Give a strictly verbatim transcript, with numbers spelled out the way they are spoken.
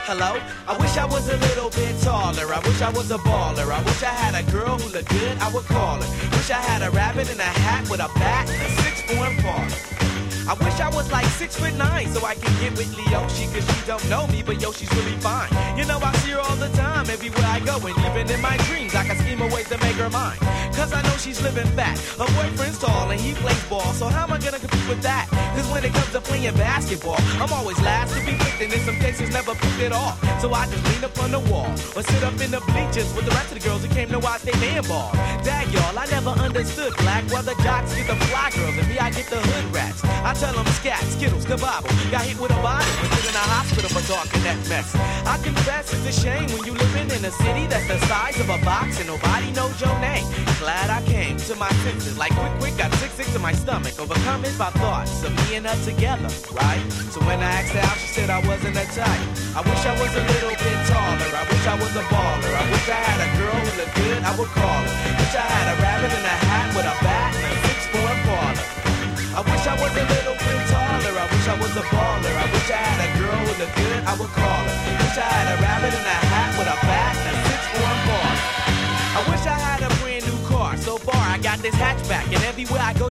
Hello? I wish I was a little bit taller. I wish I was a baller. I wish I had a girl who looked good, I would call her. Wish I had a rabbit in a hat with a bat and a six-form parlor. I wish I was like six foot nine so I could get with Leoshi, cause she don't know me, but yo, she's really fine. You know, I see her all the time, everywhere I go, and living in my dreams, I can scheme a ways to make her mine. Cause I know she's living fat. Her boyfriend's tall and he plays ball, so how am I gonna compete with that? Cause when it comes to playing basketball, I'm always last to be picked, and in some cases never picked at all. So I just lean up on the wall, or sit up in the bleachers with the rest of the girls who came to watch they man ball. Dag y'all, I never understood black, why the jocks get the fly girls, and me I get the hood rats. I tell them scat, skittles, kabobble. Got hit with a bottle and put in a hospital for talking that mess. I confess it's a shame when you living in a city that's the size of a box and nobody knows your name. Glad I came to my senses, like quick, quick, got sick, sick to my stomach. Overcome it by thoughts of me and her together, right? So when I asked her out, she said I wasn't a type. I wish I was a little bit taller. I wish I was a baller. I wish I had a girl who looked good, I would call her. Wish I had a rabbit in a hat with a bat and a six-form parlor. I wish I was a little bit taller. I wish I was a baller. I wish I had a girl who looked good, I would call her. Wish I had a rabbit in a hat with a bat and a six-form baller. I wish I had a brand new car. So far I got this hatchback, and everywhere I go